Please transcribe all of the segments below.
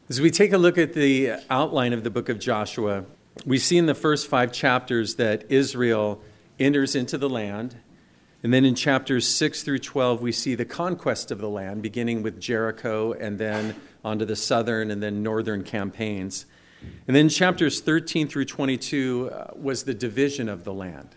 As we take a look at the outline of the book of Joshua, we see in the first 5 chapters that Israel enters into the land. And then in chapters 6 through 12, we see the conquest of the land, beginning with Jericho and then onto the southern and then northern campaigns. And then chapters 13 through 22 was the division of the land.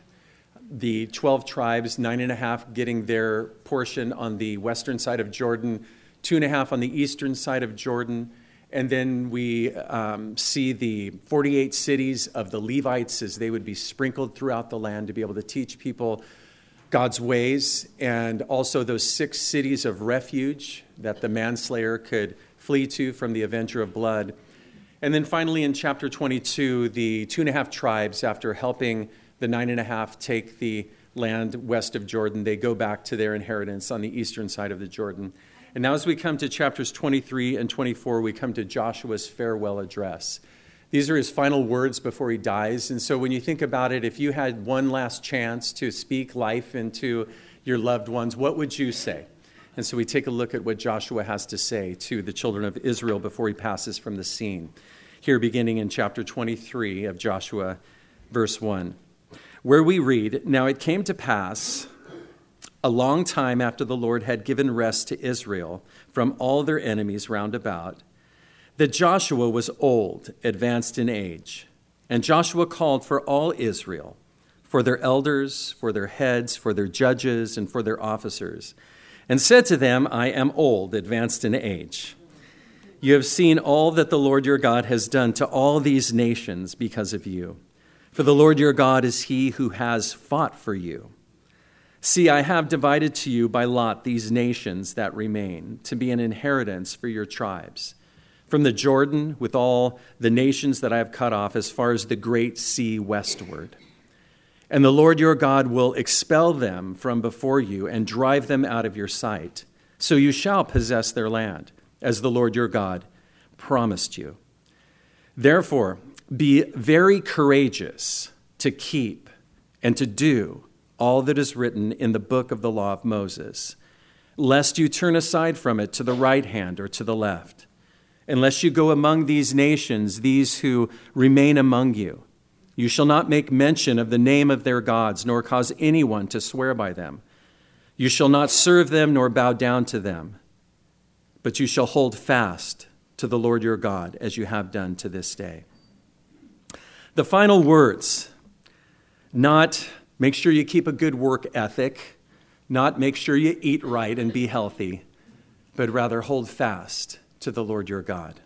The 12 tribes, 9.5 getting their portion on the western side of Jordan, 2.5 on the eastern side of Jordan. And then we see the 48 cities of the Levites as they would be sprinkled throughout the land to be able to teach people God's ways, and also those 6 cities of refuge that the manslayer could flee to from the avenger of blood. And then finally in chapter 22, the 2.5 tribes, after helping the 9.5 take the land west of Jordan, they go back to their inheritance on the eastern side of the Jordan. And now as we come to chapters 23 and 24, we come to Joshua's farewell address. These are his final words before he dies. And so when you think about it, if you had one last chance to speak life into your loved ones, what would you say? And so we take a look at what Joshua has to say to the children of Israel before he passes from the scene. Here beginning in chapter 23 of Joshua, verse 1, where we read, "Now it came to pass a long time after the Lord had given rest to Israel from all their enemies round about, that Joshua was old, advanced in age. And Joshua called for all Israel, for their elders, for their heads, for their judges, and for their officers, and said to them, I am old, advanced in age. You have seen all that the Lord your God has done to all these nations because of you. For the Lord your God is he who has fought for you. See, I have divided to you by lot these nations that remain, to be an inheritance for your tribes. From the Jordan, with all the nations that I have cut off, as far as the great sea westward. And the Lord your God will expel them from before you and drive them out of your sight. So you shall possess their land, as the Lord your God promised you. Therefore, be very courageous to keep and to do all that is written in the book of the law of Moses, lest you turn aside from it to the right hand or to the left. Unless you go among these nations, these who remain among you, you shall not make mention of the name of their gods, nor cause anyone to swear by them. You shall not serve them nor bow down to them, but you shall hold fast to the Lord your God as you have done to this day." The final words, not make sure you keep a good work ethic, not make sure you eat right and be healthy, but rather hold fast to the Lord your God.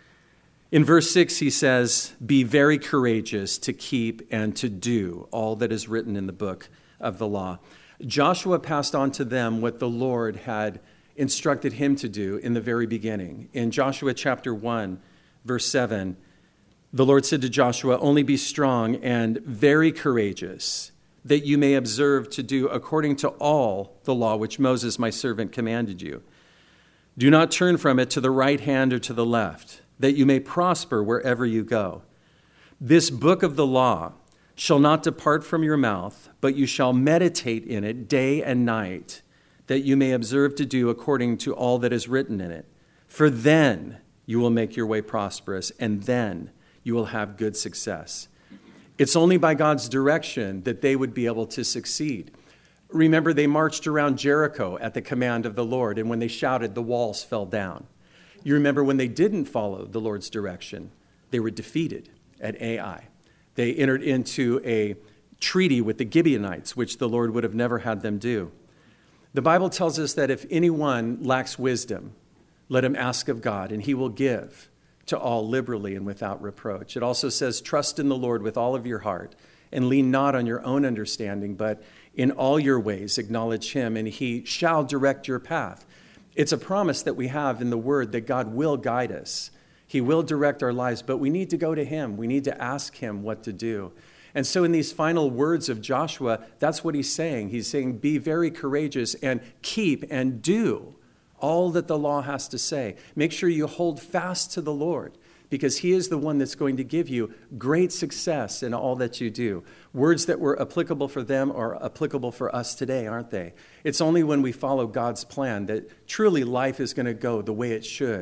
In verse 6, he says, be very courageous to keep and to do all that is written in the book of the law. Joshua passed on to them what the Lord had instructed him to do in the very beginning. In Joshua chapter 1, verse 7, the Lord said to Joshua, only be strong and very courageous, that you may observe to do according to all the law which Moses my servant commanded you. Do not turn from it to the right hand or to the left, that you may prosper wherever you go. This book of the law shall not depart from your mouth, but you shall meditate in it day and night, that you may observe to do according to all that is written in it. For then you will make your way prosperous, and then you will have good success. It's only by God's direction that they would be able to succeed. Remember, they marched around Jericho at the command of the Lord, and when they shouted, the walls fell down. You remember when they didn't follow the Lord's direction, they were defeated at Ai. They entered into a treaty with the Gibeonites, which the Lord would have never had them do. The Bible tells us that if anyone lacks wisdom, let him ask of God, and he will give to all liberally and without reproach. It also says, trust in the Lord with all of your heart, and lean not on your own understanding, but in all your ways acknowledge him, and he shall direct your path. It's a promise that we have in the word that God will guide us. He will direct our lives, but we need to go to him. We need to ask him what to do. And so in these final words of Joshua, that's what he's saying. He's saying, be very courageous and keep and do all that the law has to say. Make sure you hold fast to the Lord, because he is the one that's going to give you great success in all that you do. Words that were applicable for them are applicable for us today, aren't they? It's only when we follow God's plan that truly life is going to go the way it should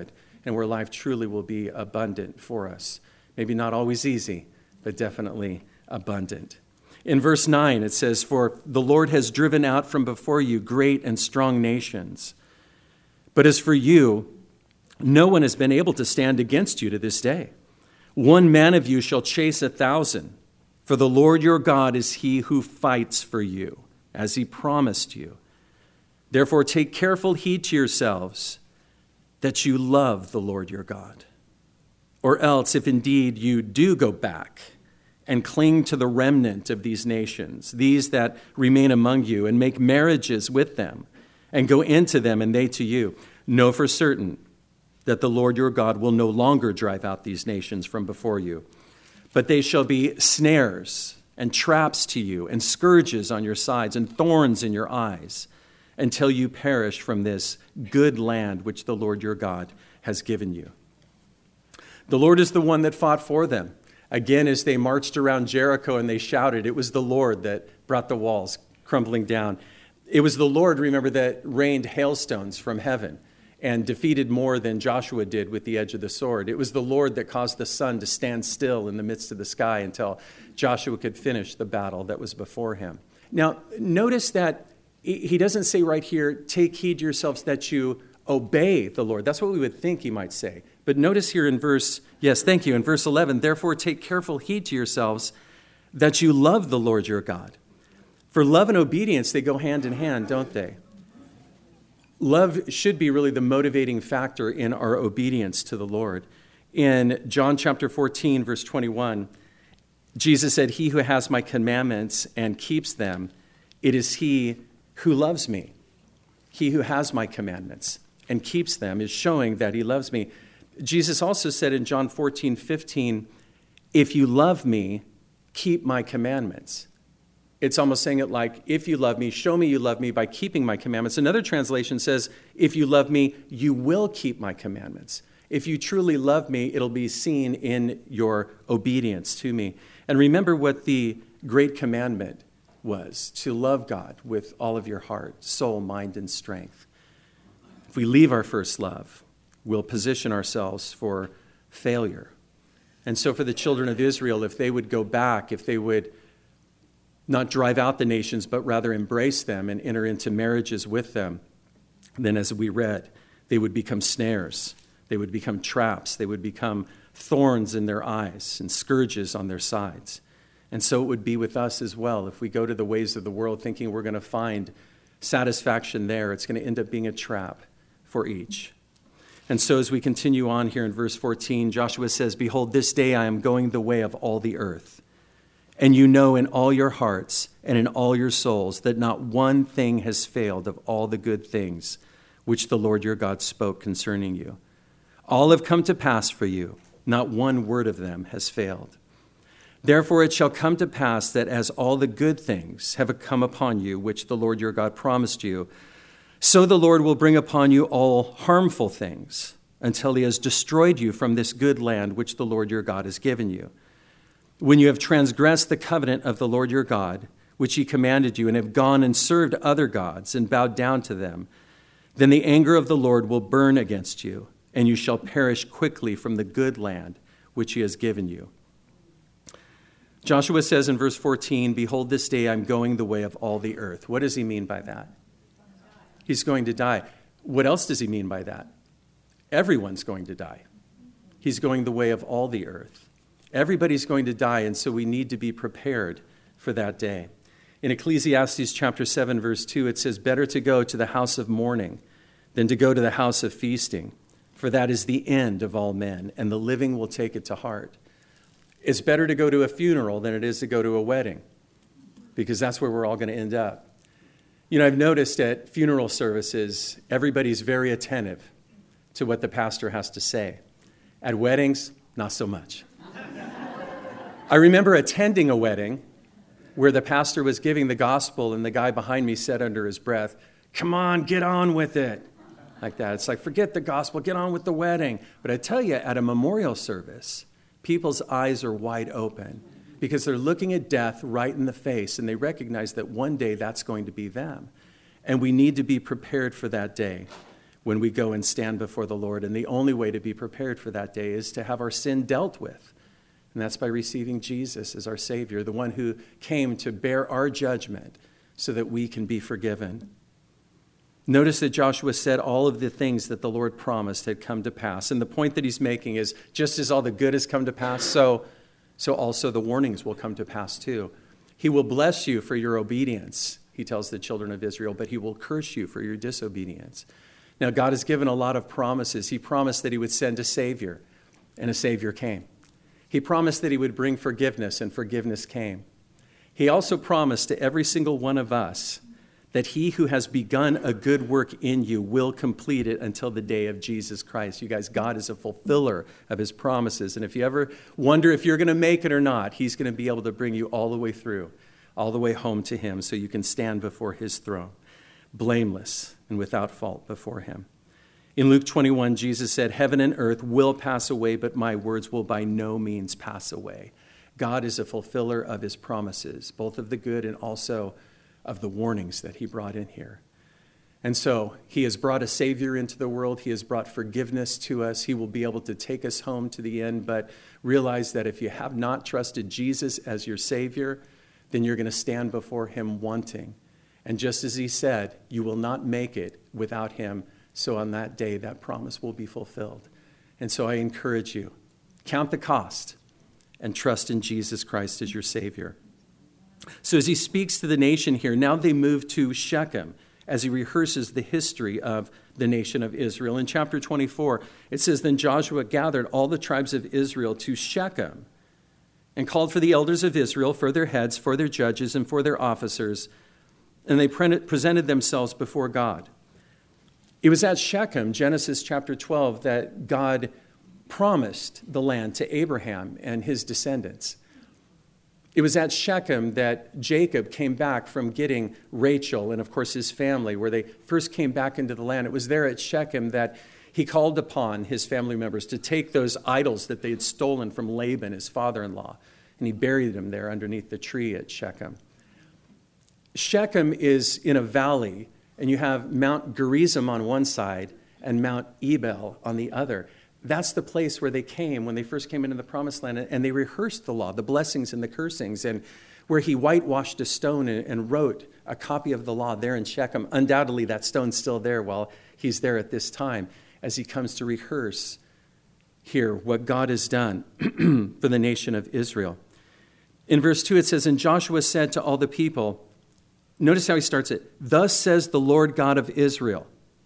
and where life truly will be abundant for us. Maybe not always easy, but definitely abundant. In verse 9, it says, "For the Lord has driven out from before you great and strong nations. But as for you, no one has been able to stand against you to this day. One man of you shall chase 1,000. For the Lord your God is he who fights for you, as he promised you. Therefore take careful heed to yourselves that you love the Lord your God. Or else, if indeed you do go back and cling to the remnant of these nations, these that remain among you, and make marriages with them, and go into them and they to you, know for certain that the Lord your God will no longer drive out these nations from before you, but they shall be snares and traps to you, and scourges on your sides, and thorns in your eyes, until you perish from this good land which the Lord your God has given you." The Lord is the one that fought for them. Again, as they marched around Jericho and they shouted, it was the Lord that brought the walls crumbling down. It was the Lord, remember, that rained hailstones from heaven and defeated more than Joshua did with the edge of the sword. It was the Lord that caused the sun to stand still in the midst of the sky until Joshua could finish the battle that was before him. Now, notice that he doesn't say right here, take heed to yourselves that you obey the Lord. That's what we would think he might say. But notice here in verse 11, "Therefore take careful heed to yourselves that you love the Lord your God." For love and obedience, they go hand in hand, don't they? Love should be really the motivating factor in our obedience to the Lord. In John chapter 14, verse 21, Jesus said, "He who has my commandments and keeps them, it is he who loves me." He who has my commandments and keeps them is showing that he loves me. Jesus also said in John 14:15, "If you love me, keep my commandments." It's almost saying it like, if you love me, show me you love me by keeping my commandments. Another translation says, if you love me, you will keep my commandments. If you truly love me, it'll be seen in your obedience to me. And remember what the great commandment was, to love God with all of your heart, soul, mind, and strength. If we leave our first love, we'll position ourselves for failure. And so for the children of Israel, if they would go back, if they would not drive out the nations, but rather embrace them and enter into marriages with them, then as we read, they would become snares, they would become traps, they would become thorns in their eyes and scourges on their sides. And so it would be with us as well. If we go to the ways of the world thinking we're going to find satisfaction there, it's going to end up being a trap for each. And so as we continue on here in verse 14, Joshua says, "Behold, this day I am going the way of all the earth. And you know in all your hearts and in all your souls that not one thing has failed of all the good things which the Lord your God spoke concerning you. All have come to pass for you. Not one word of them has failed. Therefore it shall come to pass that as all the good things have come upon you, which the Lord your God promised you, so the Lord will bring upon you all harmful things until he has destroyed you from this good land which the Lord your God has given you. When you have transgressed the covenant of the Lord your God, which he commanded you, and have gone and served other gods and bowed down to them, then the anger of the Lord will burn against you, and you shall perish quickly from the good land which he has given you." Joshua says in verse 14, "Behold, this day I'm going the way of all the earth." What does he mean by that? He's going to die. What else does he mean by that? Everyone's going to die. He's going the way of all the earth. Everybody's going to die, and so we need to be prepared for that day. In Ecclesiastes chapter 7, verse 2, it says, "Better to go to the house of mourning than to go to the house of feasting, for that is the end of all men, and the living will take it to heart." It's better to go to a funeral than it is to go to a wedding, because that's where we're all going to end up. You know, I've noticed at funeral services, everybody's very attentive to what the pastor has to say. At weddings, not so much. I remember attending a wedding where the pastor was giving the gospel and the guy behind me said under his breath, "Come on, get on with it." Like that. It's like, forget the gospel, get on with the wedding. But I tell you, at a memorial service, people's eyes are wide open because they're looking at death right in the face and they recognize that one day that's going to be them. And we need to be prepared for that day. when we go and stand before the Lord. And the only way to be prepared for that day is to have our sin dealt with. And that's by receiving Jesus as our Savior, the one who came to bear our judgment so that we can be forgiven. Notice that Joshua said all of the things that the Lord promised had come to pass. And the point that he's making is just as all the good has come to pass, so also the warnings will come to pass too. He will bless you for your obedience, he tells the children of Israel, but he will curse you for your disobedience. Now, God has given a lot of promises. He promised that he would send a Savior, and a Savior came. He promised that he would bring forgiveness, and forgiveness came. He also promised to every single one of us that he who has begun a good work in you will complete it until the day of Jesus Christ. You guys, God is a fulfiller of his promises. And if you ever wonder if you're going to make it or not, he's going to be able to bring you all the way through, all the way home to him, so you can stand before his throne, blameless and without fault before him. In Luke 21, Jesus said, "Heaven and earth will pass away, but my words will by no means pass away." God is a fulfiller of his promises, both of the good and also of the warnings that he brought in here. And so he has brought a Savior into the world. He has brought forgiveness to us. He will be able to take us home to the end. But realize that if you have not trusted Jesus as your Savior, then you're going to stand before him wanting. And just as he said, you will not make it without him. So on that day, that promise will be fulfilled. And so I encourage you, count the cost and trust in Jesus Christ as your Savior. So as he speaks to the nation here, now they move to Shechem as he rehearses the history of the nation of Israel. In chapter 24, it says, "Then Joshua gathered all the tribes of Israel to Shechem and called for the elders of Israel, for their heads, for their judges, and for their officers, and they presented themselves before God." It was at Shechem, Genesis chapter 12, that God promised the land to Abraham and his descendants. It was at Shechem that Jacob came back from getting Rachel and, of course, his family, where they first came back into the land. It was there at Shechem that he called upon his family members to take those idols that they had stolen from Laban, his father-in-law, and he buried them there underneath the tree at Shechem. Shechem is in a valley, and you have Mount Gerizim on one side and Mount Ebal on the other. That's the place where they came when they first came into the promised land, and they rehearsed the law, the blessings and the cursings, and where he whitewashed a stone and wrote a copy of the law there in Shechem. Undoubtedly, that stone's still there while he's there at this time as he comes to rehearse here what God has done for the nation of Israel. In verse 2, it says, "And Joshua said to all the people," notice how he starts it, "Thus says the Lord God of Israel,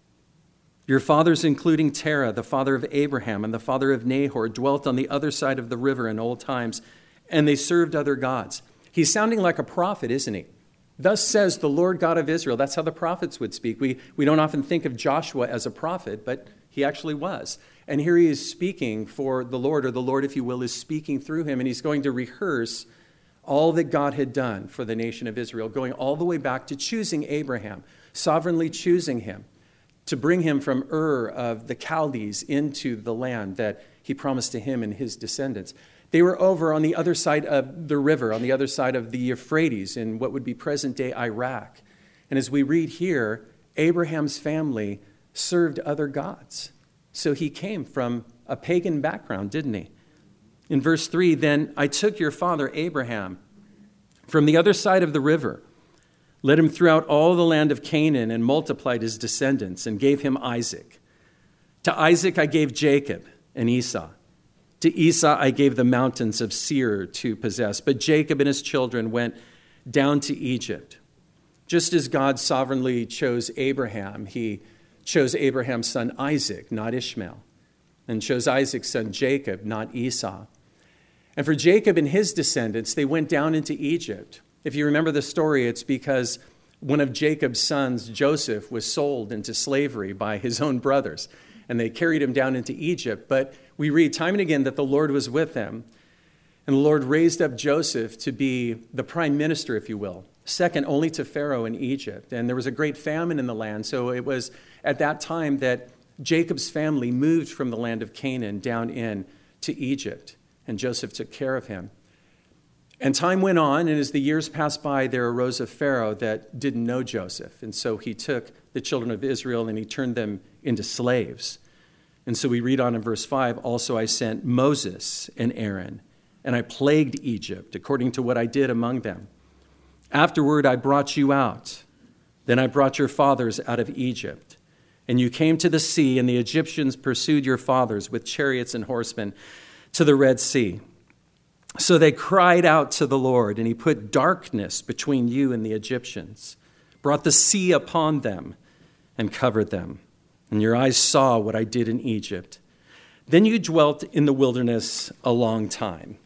your fathers, including Terah, the father of Abraham, and the father of Nahor, dwelt on the other side of the river in old times, and they served other gods." He's sounding like a prophet, isn't he? Thus says the Lord God of Israel. That's how the prophets would speak. We don't often think of Joshua as a prophet, but he actually was. And here he is speaking for the Lord, or the Lord, if you will, is speaking through him, and he's going to rehearse all that God had done for the nation of Israel, going all the way back to choosing Abraham, sovereignly choosing him, to bring him from Ur of the Chaldees into the land that he promised to him and his descendants. They were over on the other side of the river, on the other side of the Euphrates in what would be present-day Iraq. And as we read here, Abraham's family served other gods. So he came from a pagan background, didn't he? In verse 3, "Then I took your father Abraham from the other side of the river, led him throughout all the land of Canaan, and multiplied his descendants, and gave him Isaac. To Isaac I gave Jacob and Esau. To Esau I gave the mountains of Seir to possess. But Jacob and his children went down to Egypt." Just as God sovereignly chose Abraham, he chose Abraham's son Isaac, not Ishmael, and chose Isaac's son Jacob, not Esau. And for Jacob and his descendants, they went down into Egypt. If you remember the story, it's because one of Jacob's sons, Joseph, was sold into slavery by his own brothers, and they carried him down into Egypt. But we read time and again that the Lord was with them, and the Lord raised up Joseph to be the prime minister, if you will, second only to Pharaoh in Egypt. And there was a great famine in the land, so it was at that time that Jacob's family moved from the land of Canaan down in to Egypt, and Joseph took care of him. And time went on, and as the years passed by, there arose a Pharaoh that didn't know Joseph. And so he took the children of Israel and he turned them into slaves. And so we read on in verse 5, also I sent Moses and Aaron, and I plagued Egypt according to what I did among them. Afterward I brought you out. Then I brought your fathers out of Egypt. And you came to the sea, and the Egyptians pursued your fathers with chariots and horsemen to the Red Sea. So they cried out to the Lord, and he put darkness between you and the Egyptians, brought the sea upon them, and covered them. And your eyes saw what I did in Egypt. Then you dwelt in the wilderness a long time.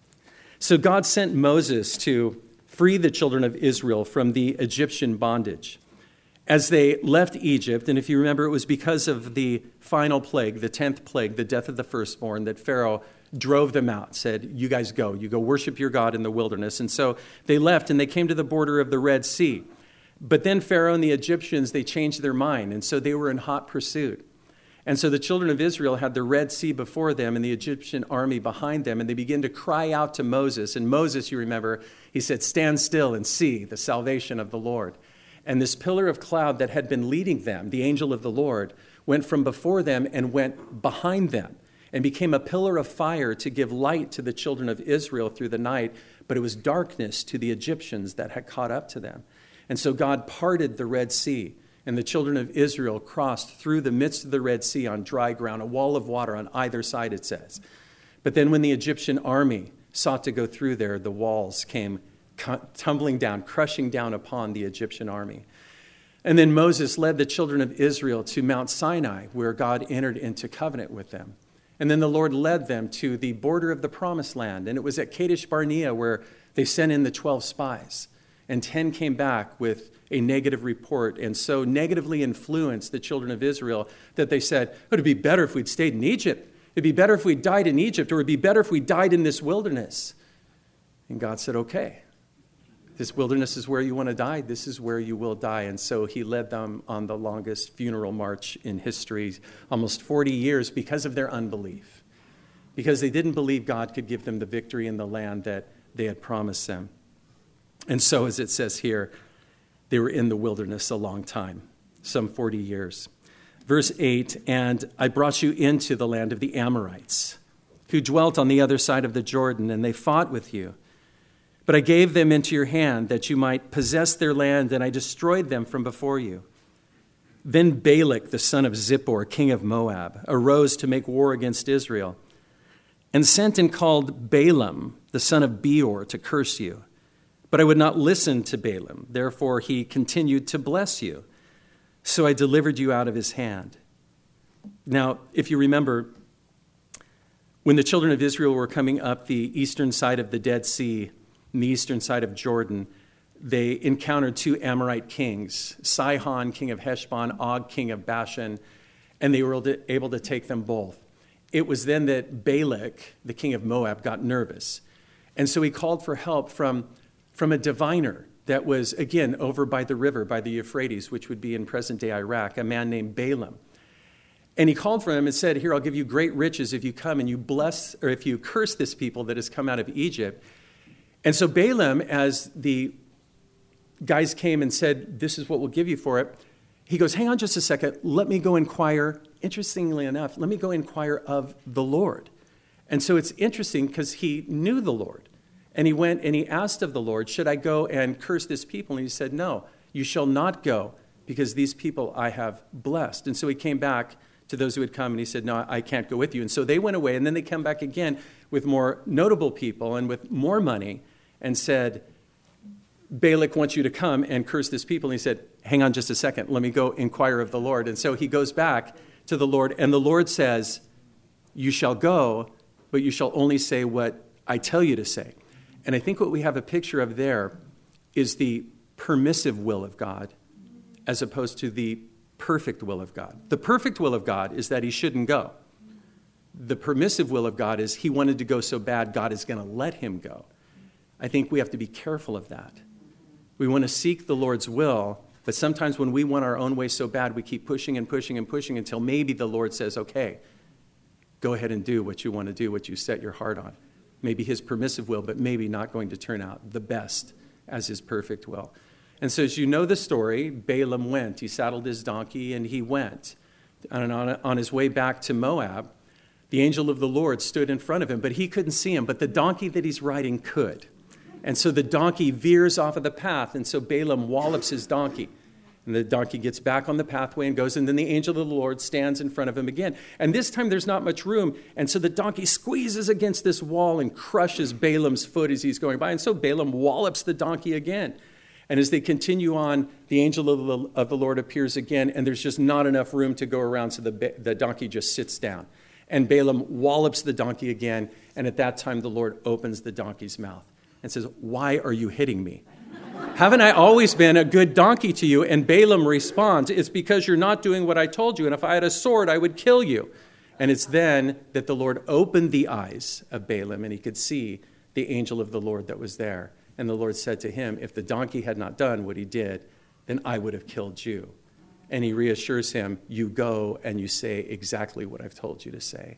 So God sent Moses to free the children of Israel from the Egyptian bondage. As they left Egypt, and if you remember, it was because of the final plague, the 10th plague, the death of the firstborn, that Pharaoh drove them out, said, you guys go. You go worship your God in the wilderness. And so they left, and they came to the border of the Red Sea. But then Pharaoh and the Egyptians, they changed their mind, and so they were in hot pursuit. And so the children of Israel had the Red Sea before them and the Egyptian army behind them, and they began to cry out to Moses. And Moses, you remember, he said, stand still and see the salvation of the Lord. And this pillar of cloud that had been leading them, the angel of the Lord, went from before them and went behind them and became a pillar of fire to give light to the children of Israel through the night, but it was darkness to the Egyptians that had caught up to them. And so God parted the Red Sea, and the children of Israel crossed through the midst of the Red Sea on dry ground, a wall of water on either side, it says. But then when the Egyptian army sought to go through there, the walls came tumbling down, crushing down upon the Egyptian army. And then Moses led the children of Israel to Mount Sinai, where God entered into covenant with them. And then the Lord led them to the border of the Promised Land. And it was at Kadesh Barnea where they sent in the 12 spies. And 10 came back with a negative report, and so negatively influenced the children of Israel that they said, oh, it'd be better if we'd stayed in Egypt. It'd be better if we died in Egypt, or it'd be better if we died in this wilderness. And God said, okay, this wilderness is where you want to die. This is where you will die. And so he led them on the longest funeral march in history, almost 40 years, because of their unbelief, because they didn't believe God could give them the victory in the land that they had promised them. And so, as it says here, they were in the wilderness a long time, some 40 years. Verse 8, and I brought you into the land of the Amorites, who dwelt on the other side of the Jordan, and they fought with you. But I gave them into your hand that you might possess their land, and I destroyed them from before you. Then Balak, the son of Zippor, king of Moab, arose to make war against Israel, and sent and called Balaam, the son of Beor, to curse you. But I would not listen to Balaam. Therefore, he continued to bless you. So I delivered you out of his hand. Now, if you remember, when the children of Israel were coming up the eastern side of the Dead Sea, and the eastern side of Jordan, they encountered two Amorite kings, Sihon, king of Heshbon, Og, king of Bashan, and they were able to take them both. It was then that Balak, the king of Moab, got nervous. And so he called for help from a diviner that was, again, over by the river, by the Euphrates, which would be in present-day Iraq, a man named Balaam. And he called for him and said, here, I'll give you great riches if you come and you bless, or if you curse this people that has come out of Egypt. And so Balaam, as the guys came and said, this is what we'll give you for it, he goes, hang on just a second, let me go inquire, interestingly enough, let me go inquire of the Lord. And so it's interesting because he knew the Lord. And he went and he asked of the Lord, should I go and curse this people? And he said, no, you shall not go, because these people I have blessed. And so he came back to those who had come and he said, no, I can't go with you. And so they went away, and then they come back again with more notable people and with more money and said, Balak wants you to come and curse this people. And he said, hang on just a second, let me go inquire of the Lord. And so he goes back to the Lord, and the Lord says, you shall go, but you shall only say what I tell you to say. And I think what we have a picture of there is the permissive will of God as opposed to the perfect will of God. The perfect will of God is that he shouldn't go. The permissive will of God is he wanted to go so bad, God is going to let him go. I think we have to be careful of that. We want to seek the Lord's will, but sometimes when we want our own way so bad, we keep pushing and pushing and pushing until maybe the Lord says, okay, go ahead and do what you want to do, what you set your heart on. maybe his permissive will, but maybe not going to turn out the best as his perfect will. And so as you know the story, Balaam went. He saddled his donkey and he went. And on his way back to Moab, the angel of the Lord stood in front of him, but he couldn't see him. But the donkey that he's riding could. And so the donkey veers off of the path, and so Balaam wallops his donkey. And the donkey gets back on the pathway and goes, and then the angel of the Lord stands in front of him again. And this time there's not much room, and so the donkey squeezes against this wall and crushes Balaam's foot as he's going by. And so Balaam wallops the donkey again. And as they continue on, the angel of the Lord appears again, and there's just not enough room to go around, so the donkey just sits down. And Balaam wallops the donkey again, and at that time the Lord opens the donkey's mouth and says, "Why are you hitting me? Haven't I always been a good donkey to you?" And Balaam responds, "It's because you're not doing what I told you, and if I had a sword, I would kill you." And it's then that the Lord opened the eyes of Balaam, and he could see the angel of the Lord that was there. And the Lord said to him, "If the donkey had not done what he did, then I would have killed you." And he reassures him, "You go and you say exactly what I've told you to say."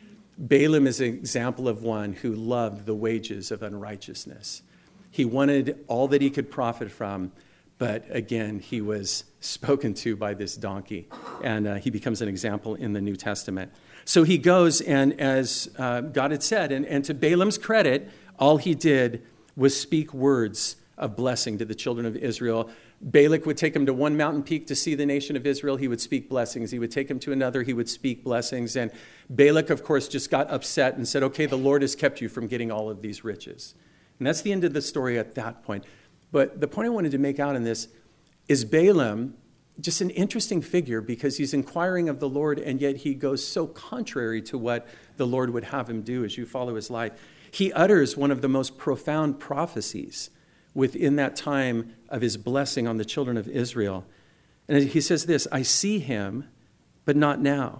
Balaam is an example of one who loved the wages of unrighteousness. He wanted all that he could profit from, but again, he was spoken to by this donkey, and he becomes an example in the New Testament. So he goes, and as God had said, and to Balaam's credit, all he did was speak words of blessing to the children of Israel. Balak would take him to one mountain peak to see the nation of Israel. He would speak blessings. He would take him to another. He would speak blessings. And Balak, of course, just got upset and said, "Okay, the Lord has kept you from getting all of these riches." And that's the end of the story at that point. But the point I wanted to make out in this is Balaam, just an interesting figure because he's inquiring of the Lord, and yet he goes so contrary to what the Lord would have him do as you follow his life. He utters one of the most profound prophecies within that time of his blessing on the children of Israel. And he says this, "I see him, but not now.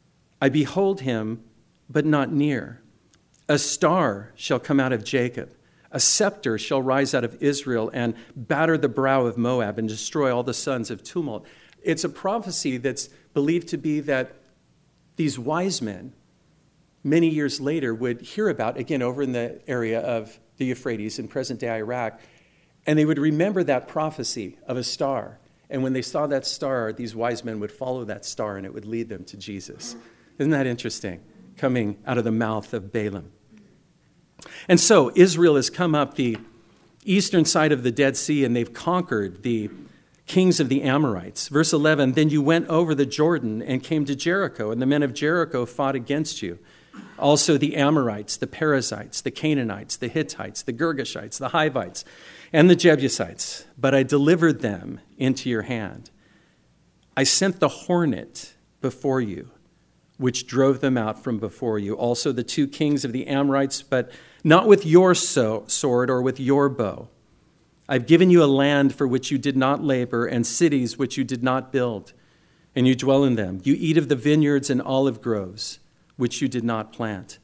I behold him, but not near. A star shall come out of Jacob. A scepter shall rise out of Israel and batter the brow of Moab and destroy all the sons of tumult." It's a prophecy that's believed to be that these wise men, many years later, would hear about, again, over in the area of the Euphrates in present-day Iraq, and they would remember that prophecy of a star. And when they saw that star, these wise men would follow that star, and it would lead them to Jesus. Isn't that interesting? Coming out of the mouth of Balaam. And so Israel has come up the eastern side of the Dead Sea, and they've conquered the kings of the Amorites. Verse 11, "Then you went over the Jordan and came to Jericho, and the men of Jericho fought against you. Also the Amorites, the Perizzites, the Canaanites, the Hittites, the Girgashites, the Hivites, and the Jebusites. But I delivered them into your hand. I sent the hornet before you, which drove them out from before you. Also the two kings of the Amorites, but not with your sword or with your bow. I've given you a land for which you did not labor, and cities which you did not build, and you dwell in them. You eat of the vineyards and olive groves, which you did not plant."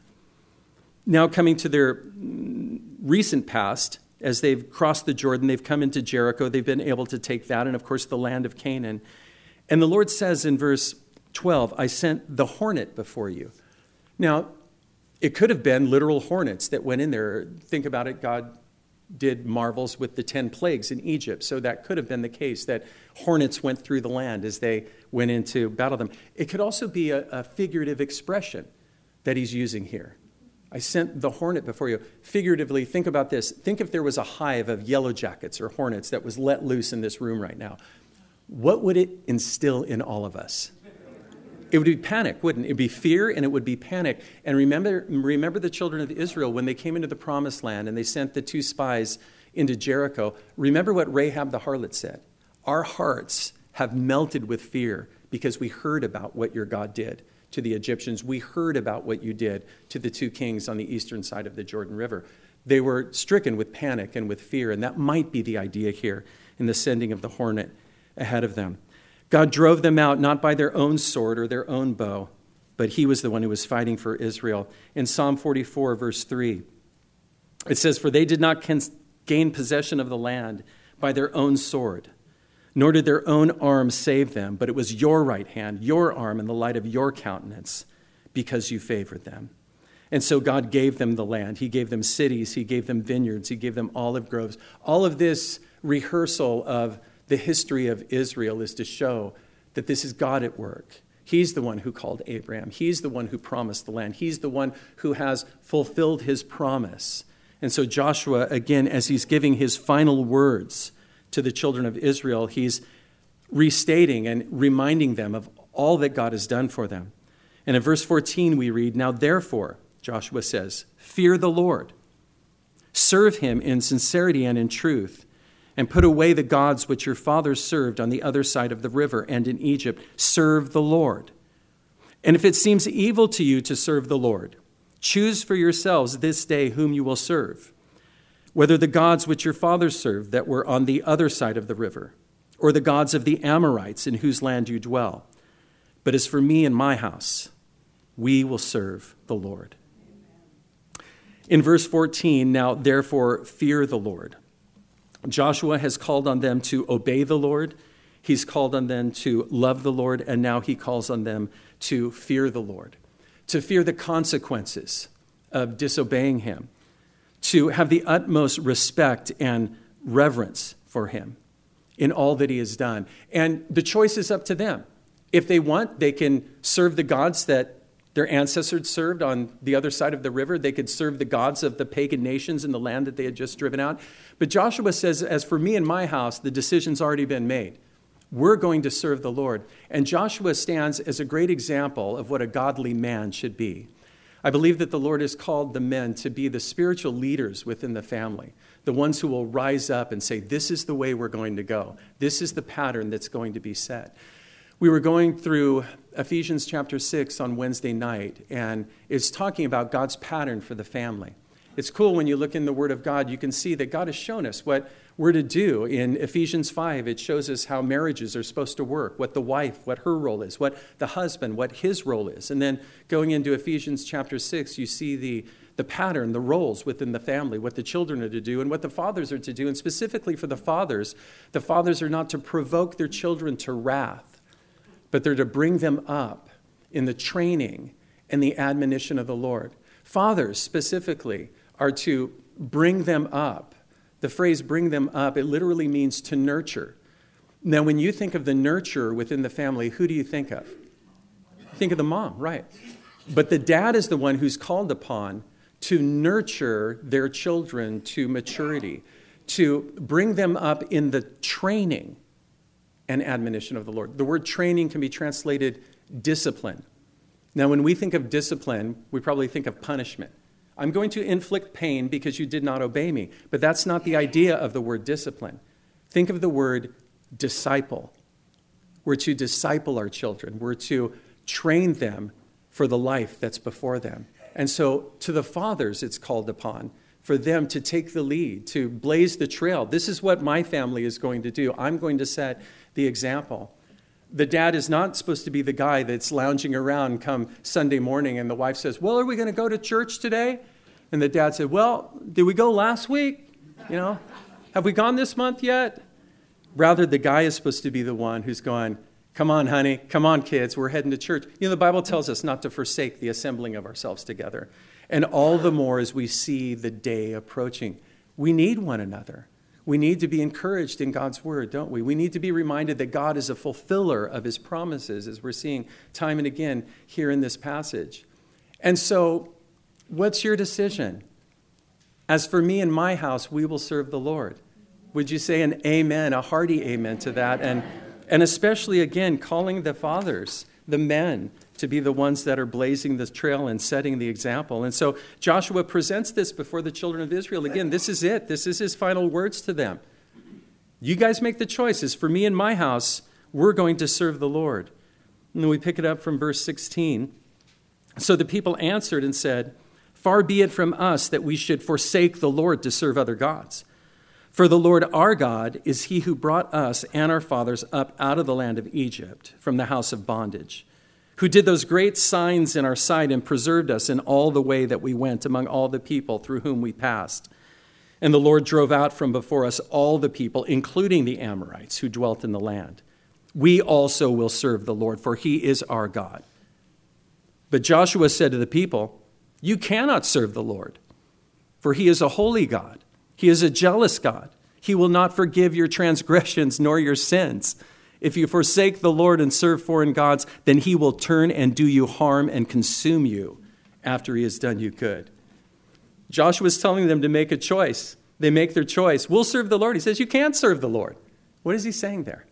Now coming to their recent past, as they've crossed the Jordan, they've come into Jericho, they've been able to take that, and of course the land of Canaan. And the Lord says in verse 12, "I sent the hornet before you." Now, it could have been literal hornets that went in there. Think about it, God did marvels with the 10 plagues in Egypt, so that could have been the case, that hornets went through the land as they went in to battle them. It could also be a figurative expression that he's using here. "I sent the hornet before you." Figuratively, think about this. Think if there was a hive of yellow jackets or hornets that was let loose in this room right now. What would it instill in all of us? It would be panic, wouldn't it? It would be fear, and it would be panic. And remember the children of Israel when they came into the promised land and they sent the 2 spies into Jericho. Remember what Rahab the harlot said. "Our hearts have melted with fear because we heard about what your God did to the Egyptians. We heard about what you did to the 2 kings on the eastern side of the Jordan River." They were stricken with panic and with fear, and that might be the idea here in the sending of the hornet ahead of them. God drove them out not by their own sword or their own bow, but he was the one who was fighting for Israel. In Psalm 44, verse 3, it says, "For they did not gain possession of the land by their own sword, nor did their own arm save them, but it was your right hand, your arm, and the light of your countenance, because you favored them." And so God gave them the land. He gave them cities. He gave them vineyards. He gave them olive groves. All of this rehearsal of the history of Israel is to show that this is God at work. He's the one who called Abraham. He's the one who promised the land. He's the one who has fulfilled his promise. And so Joshua, again, as he's giving his final words to the children of Israel, he's restating and reminding them of all that God has done for them. And in verse 14 we read, "Now therefore," Joshua says, "fear the Lord. Serve him in sincerity and in truth, and put away the gods which your fathers served on the other side of the river and in Egypt. Serve the Lord. And if it seems evil to you to serve the Lord, choose for yourselves this day whom you will serve, whether the gods which your fathers served that were on the other side of the river, or the gods of the Amorites in whose land you dwell. But as for me and my house, we will serve the Lord." In verse 14, "Now therefore fear the Lord." Joshua has called on them to obey the Lord. He's called on them to love the Lord, and now he calls on them to fear the Lord, to fear the consequences of disobeying him, to have the utmost respect and reverence for him in all that he has done. And the choice is up to them. If they want, they can serve the gods that their ancestors served on the other side of the river. They could serve the gods of the pagan nations in the land that they had just driven out. But Joshua says, as for me and my house, the decision's already been made. We're going to serve the Lord. And Joshua stands as a great example of what a godly man should be. I believe that the Lord has called the men to be the spiritual leaders within the family, the ones who will rise up and say, this is the way we're going to go. This is the pattern that's going to be set. We were going through Ephesians chapter 6 on Wednesday night, and it's talking about God's pattern for the family. It's cool when you look in the Word of God, you can see that God has shown us what we're to do. In Ephesians 5, it shows us how marriages are supposed to work, what the wife, what her role is, what the husband, what his role is. And then going into Ephesians chapter 6, you see the pattern, the roles within the family, what the children are to do and what the fathers are to do. And specifically for the fathers are not to provoke their children to wrath, but they're to bring them up in the training and the admonition of the Lord. Fathers specifically are to bring them up. The phrase bring them up, it literally means to nurture. Now, when you think of the nurturer within the family, who do you think of? Think of the mom, right? But the dad is the one who's called upon to nurture their children to maturity, to bring them up in the training and admonition of the Lord. The word training can be translated discipline. Now, when we think of discipline, we probably think of punishment. I'm going to inflict pain because you did not obey me. But that's not the idea of the word discipline. Think of the word disciple. We're to disciple our children. We're to train them for the life that's before them. And so to the fathers, it's called upon for them to take the lead, to blaze the trail. This is what my family is going to do. I'm going to set the example. The dad is not supposed to be the guy that's lounging around come Sunday morning and the wife says, well, are we going to go to church today? And the dad said, well, did we go last week? Have we gone this month yet? Rather, the guy is supposed to be the one who's going, come on, honey, come on, kids, we're heading to church. The Bible tells us not to forsake the assembling of ourselves together. And all the more as we see the day approaching. We need one another. We need to be encouraged in God's word, don't we? We need to be reminded that God is a fulfiller of his promises, as we're seeing time and again here in this passage. And so, what's your decision? As for me and my house, we will serve the Lord. Would you say an amen, a hearty amen to that? And especially, again, calling the fathers, the men, to be the ones that are blazing the trail and setting the example. And so Joshua presents this before the children of Israel. Again, this is it. This is his final words to them. You guys make the choices. For me and my house, we're going to serve the Lord. And then we pick it up from verse 16. So the people answered and said, far be it from us that we should forsake the Lord to serve other gods. For the Lord our God is he who brought us and our fathers up out of the land of Egypt from the house of bondage, who did those great signs in our sight and preserved us in all the way that we went among all the people through whom we passed. And the Lord drove out from before us all the people, including the Amorites who dwelt in the land. We also will serve the Lord, for he is our God. But Joshua said to the people, You cannot serve the Lord, for he is a holy God. He is a jealous God. He will not forgive your transgressions nor your sins. If you forsake the Lord and serve foreign gods, then he will turn and do you harm and consume you after he has done you good. Joshua is telling them to make a choice. They make their choice. We'll serve the Lord. He says, you can't serve the Lord. What is he saying there?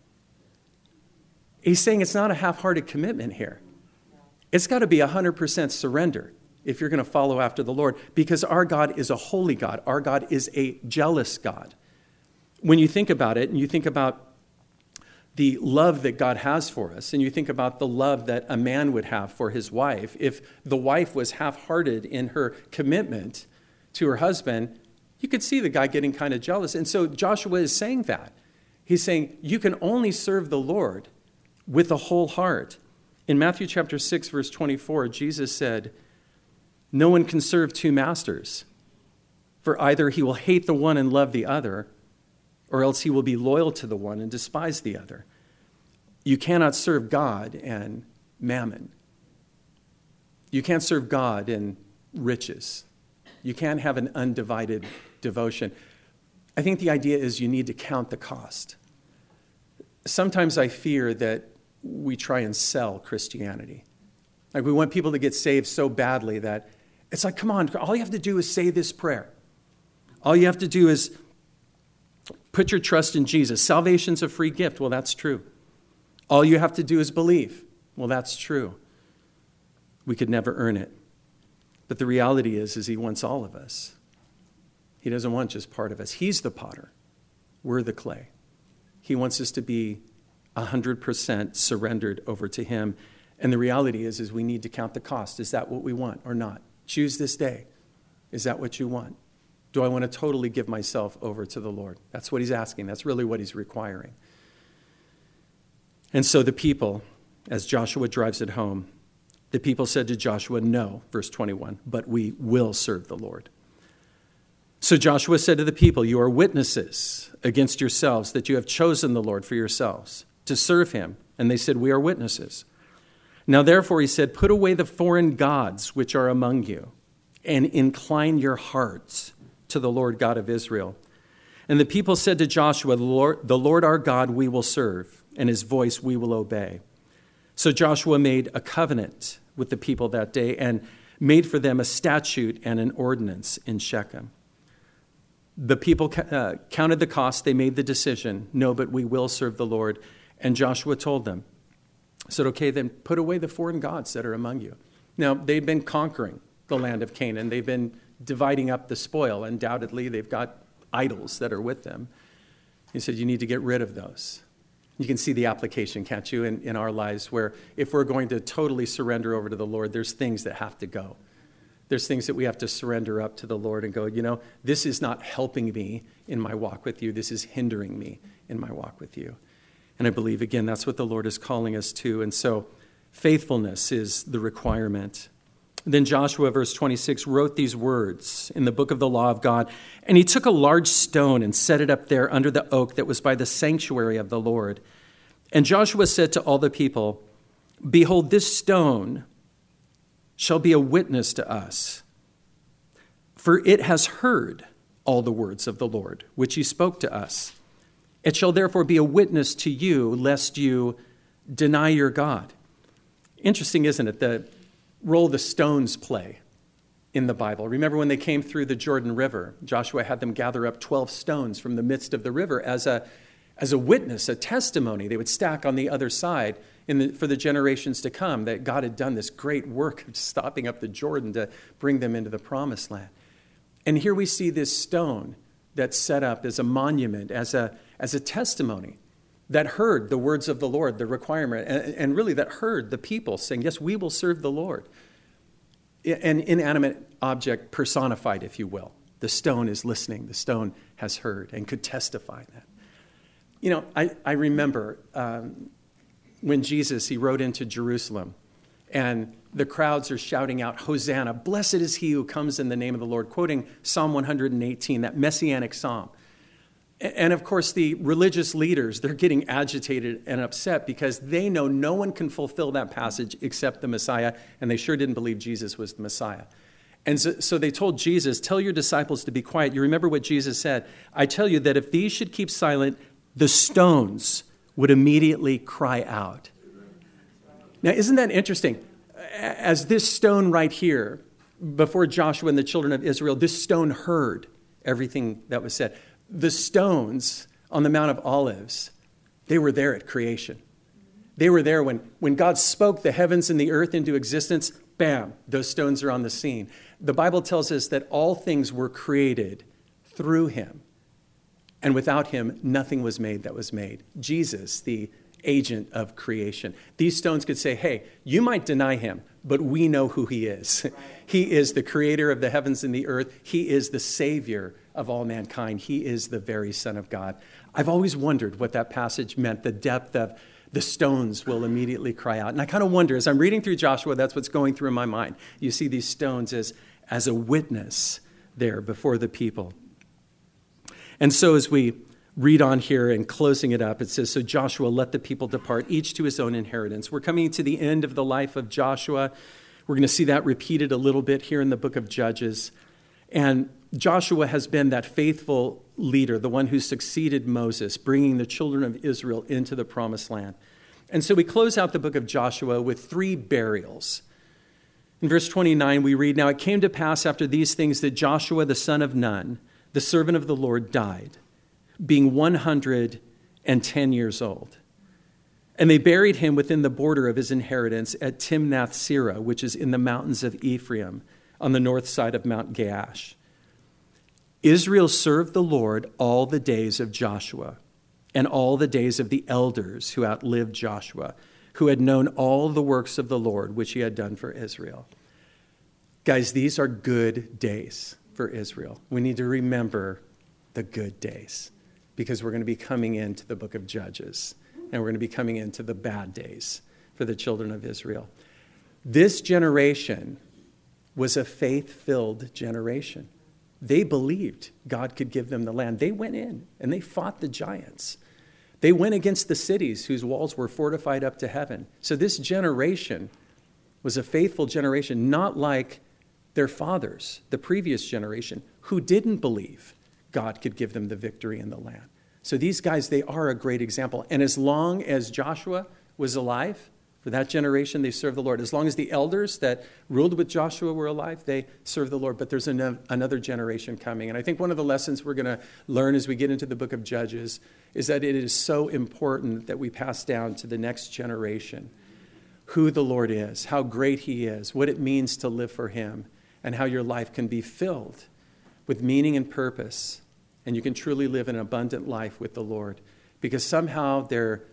He's saying it's not a half-hearted commitment here. It's got to be 100% surrender if you're going to follow after the Lord, because our God is a holy God. Our God is a jealous God. When you think about it, and you think about the love that God has for us, and you think about the love that a man would have for his wife, if the wife was half-hearted in her commitment to her husband, you could see the guy getting kind of jealous. And so Joshua is saying that. He's saying you can only serve the Lord with a whole heart. In Matthew chapter 6, verse 24, Jesus said, no one can serve two masters, for either he will hate the one and love the other, or else he will be loyal to the one and despise the other. You cannot serve God and mammon. You can't serve God and riches. You can't have an undivided devotion. I think the idea is you need to count the cost. Sometimes I fear that we try and sell Christianity. Like we want people to get saved so badly that it's like, come on, all you have to do is say this prayer. All you have to do is put your trust in Jesus. Salvation's a free gift. Well, that's true. All you have to do is believe. Well, that's true. We could never earn it. But the reality is he wants all of us. He doesn't want just part of us. He's the potter. We're the clay. He wants us to be 100% surrendered over to him. And the reality is we need to count the cost. Is that what we want or not? Choose this day. Is that what you want? Do I want to totally give myself over to the Lord? That's what he's asking. That's really what he's requiring. And so the people, as Joshua drives it home, the people said to Joshua, no, verse 21, but we will serve the Lord. So Joshua said to the people, you are witnesses against yourselves that you have chosen the Lord for yourselves to serve him. And they said, we are witnesses. Now therefore, he said, put away the foreign gods which are among you and incline your hearts to the Lord God of Israel. And the people said to Joshua, the Lord our God we will serve, and his voice we will obey. So Joshua made a covenant with the people that day and made for them a statute and an ordinance in Shechem. The people counted the cost. They made the decision. No, but we will serve the Lord. And Joshua told them, said, okay, then put away the foreign gods that are among you. Now, they've been conquering the land of Canaan. They've been dividing up the spoil. Undoubtedly, they've got idols that are with them. He said, you need to get rid of those. You can see the application, can't you, in our lives, where if we're going to totally surrender over to the Lord, there's things that have to go. There's things that we have to surrender up to the Lord and go, this is not helping me in my walk with you. This is hindering me in my walk with you. And I believe, again, that's what the Lord is calling us to. And so faithfulness is the requirement. Then Joshua, verse 26, wrote these words in the book of the law of God. And he took a large stone and set it up there under the oak that was by the sanctuary of the Lord. And Joshua said to all the people, behold, this stone shall be a witness to us, for it has heard all the words of the Lord, which he spoke to us. It shall therefore be a witness to you, lest you deny your God. Interesting, isn't it, the role the stones play in the Bible. Remember when they came through the Jordan River, Joshua had them gather up 12 stones from the midst of the river as a witness, a testimony. They would stack on the other side for the generations to come that God had done this great work of stopping up the Jordan to bring them into the promised land. And here we see this stone that's set up as a monument, as a testimony that heard the words of the Lord, the requirement, and really that heard the people saying, yes, we will serve the Lord. An inanimate object personified, if you will. The stone is listening. The stone has heard and could testify that. I remember when Jesus, he rode into Jerusalem, and the crowds are shouting out, Hosanna, blessed is he who comes in the name of the Lord, quoting Psalm 118, that messianic psalm. And of course, the religious leaders, they're getting agitated and upset because they know no one can fulfill that passage except the Messiah, and they sure didn't believe Jesus was the Messiah. And so they told Jesus, tell your disciples to be quiet. You remember what Jesus said? I tell you that if these should keep silent, the stones would immediately cry out. Now, isn't that interesting? As this stone right here, before Joshua and the children of Israel, this stone heard everything that was said. The stones on the Mount of Olives, they were there at creation. They were there when God spoke the heavens and the earth into existence. Bam, those stones are on the scene. The Bible tells us that all things were created through him. And without him, nothing was made that was made. Jesus, the agent of creation. These stones could say, hey, you might deny him, but we know who he is. He is the creator of the heavens and the earth. He is the savior of all mankind. He is the very Son of God. I've always wondered what that passage meant, the depth of the stones will immediately cry out. And I kind of wonder, as I'm reading through Joshua, that's what's going through my mind. You see these stones as a witness there before the people. And so as we read on here and closing it up, it says, so Joshua let the people depart, each to his own inheritance. We're coming to the end of the life of Joshua. We're going to see that repeated a little bit here in the book of Judges. And Joshua has been that faithful leader, the one who succeeded Moses, bringing the children of Israel into the promised land. And so we close out the book of Joshua with 3 burials. In verse 29, we read, now it came to pass after these things that Joshua, the son of Nun, the servant of the Lord, died, being 110 years old. And they buried him within the border of his inheritance at Timnath-Serah, which is in the mountains of Ephraim, on the north side of Mount Gaash. Israel served the Lord all the days of Joshua and all the days of the elders who outlived Joshua, who had known all the works of the Lord, which he had done for Israel. Guys, these are good days for Israel. We need to remember the good days because we're going to be coming into the book of Judges and we're going to be coming into the bad days for the children of Israel. This generation was a faith-filled generation. They believed God could give them the land. They went in and they fought the giants. They went against the cities whose walls were fortified up to heaven. So this generation was a faithful generation, not like their fathers, the previous generation, who didn't believe God could give them the victory in the land. So these guys, they are a great example. And as long as Joshua was alive, for that generation, they served the Lord. As long as the elders that ruled with Joshua were alive, they served the Lord. But there's another generation coming. And I think one of the lessons we're going to learn as we get into the book of Judges is that it is so important that we pass down to the next generation who the Lord is, how great he is, what it means to live for him, and how your life can be filled with meaning and purpose. And you can truly live an abundant life with the Lord. Because somehow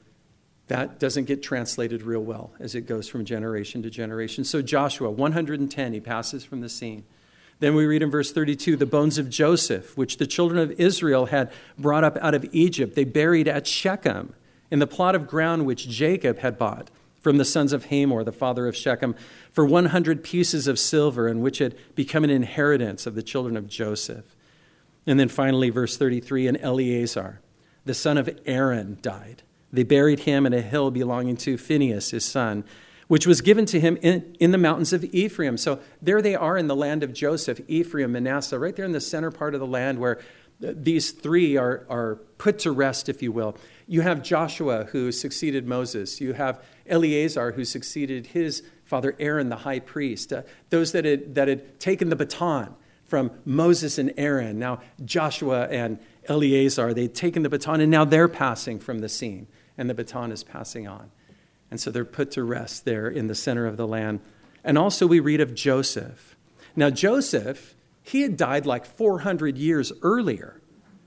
that doesn't get translated real well as it goes from generation to generation. So Joshua, 110, he passes from the scene. Then we read in verse 32, the bones of Joseph, which the children of Israel had brought up out of Egypt, they buried at Shechem in the plot of ground which Jacob had bought from the sons of Hamor, the father of Shechem, for 100 pieces of silver, and which had become an inheritance of the children of Joseph. And then finally, verse 33, and Eleazar, the son of Aaron, died. They buried him in a hill belonging to Phinehas, his son, which was given to him in the mountains of Ephraim. So there they are in the land of Joseph, Ephraim, Manasseh, right there in the center part of the land where these 3 are put to rest, if you will. You have Joshua, who succeeded Moses. You have Eleazar, who succeeded his father Aaron, the high priest. Those that had taken the baton from Moses and Aaron. Now Joshua and Eleazar, they'd taken the baton, and now they're passing from the scene, and the baton is passing on. And so they're put to rest there in the center of the land. And also we read of Joseph. Now Joseph, he had died like 400 years earlier,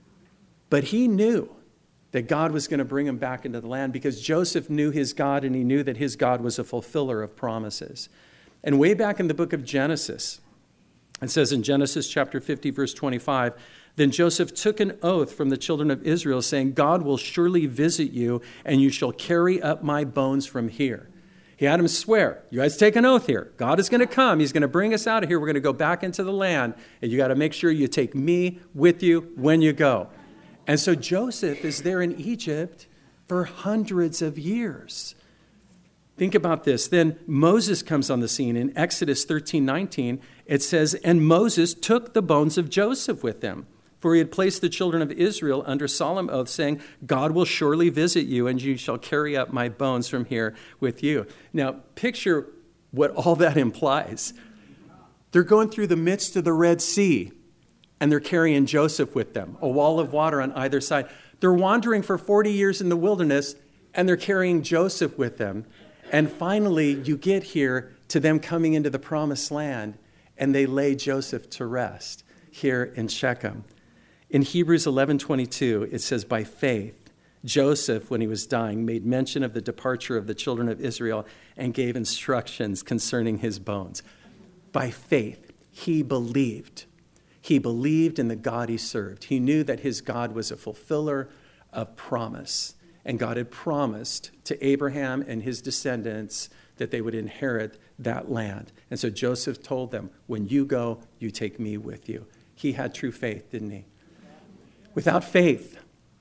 but he knew that God was going to bring him back into the land because Joseph knew his God, and he knew that his God was a fulfiller of promises. And way back in the book of Genesis, it says in Genesis chapter 50, verse 25, then Joseph took an oath from the children of Israel, saying, God will surely visit you, and you shall carry up my bones from here. He had them swear, you guys take an oath here. God is going to come. He's going to bring us out of here. We're going to go back into the land, and you got to make sure you take me with you when you go. And so Joseph is there in Egypt for hundreds of years. Think about this. Then Moses comes on the scene. In Exodus 13:19, it says, "And Moses took the bones of Joseph with him, for he had placed the children of Israel under solemn oath, saying, 'God will surely visit you, and you shall carry up my bones from here with you.'" Now, picture what all that implies. They're going through the midst of the Red Sea, and they're carrying Joseph with them, a wall of water on either side. They're wandering for 40 years in the wilderness, and they're carrying Joseph with them. And finally, you get here to them coming into the promised land, and they lay Joseph to rest here in Shechem. In Hebrews 11:22, it says, "By faith, Joseph, when he was dying, made mention of the departure of the children of Israel and gave instructions concerning his bones." By faith, he believed. He believed in the God he served. He knew that his God was a fulfiller of promise. And God had promised to Abraham and his descendants that they would inherit that land. And so Joseph told them, "When you go, you take me with you." He had true faith, didn't he? Without faith,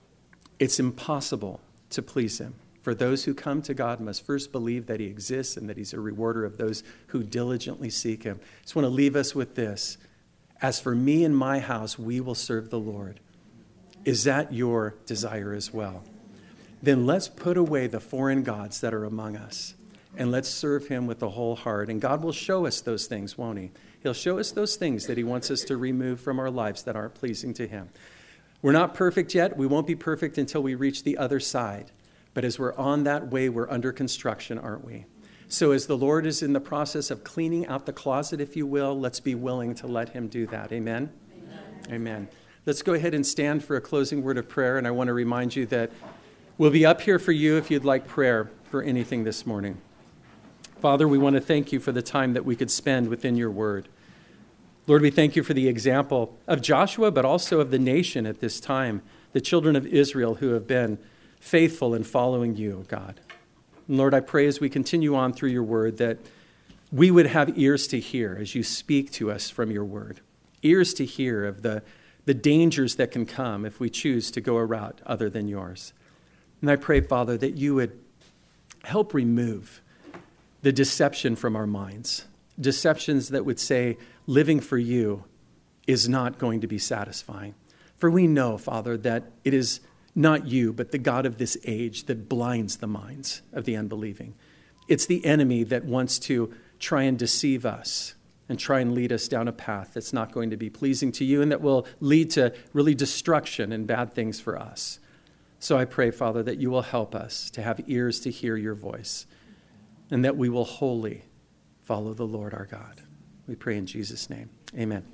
it's impossible to please him. For those who come to God must first believe that he exists and that he's a rewarder of those who diligently seek him. I just want to leave us with this. As for me and my house, we will serve the Lord. Is that your desire as well? Then let's put away the foreign gods that are among us, and let's serve him with the whole heart. And God will show us those things, won't he? He'll show us those things that he wants us to remove from our lives that aren't pleasing to him. We're not perfect yet. We won't be perfect until we reach the other side. But as we're on that way, we're under construction, aren't we? So as the Lord is in the process of cleaning out the closet, if you will, let's be willing to let him do that. Amen? Amen. Amen. Let's go ahead and stand for a closing word of prayer. And I want to remind you that we'll be up here for you if you'd like prayer for anything this morning. Father, we want to thank you for the time that we could spend within your word. Lord, we thank you for the example of Joshua, but also of the nation at this time, the children of Israel who have been faithful in following you, God. And Lord, I pray as we continue on through your word that we would have ears to hear as you speak to us from your word, ears to hear of the dangers that can come if we choose to go a route other than yours. And I pray, Father, that you would help remove the deception from our minds, deceptions that would say living for you is not going to be satisfying. For we know, Father, that it is not you, but the God of this age that blinds the minds of the unbelieving. It's the enemy that wants to try and deceive us and try and lead us down a path that's not going to be pleasing to you and that will lead to really destruction and bad things for us. So I pray, Father, that you will help us to have ears to hear your voice and that we will wholly follow the Lord our God. We pray in Jesus' name. Amen.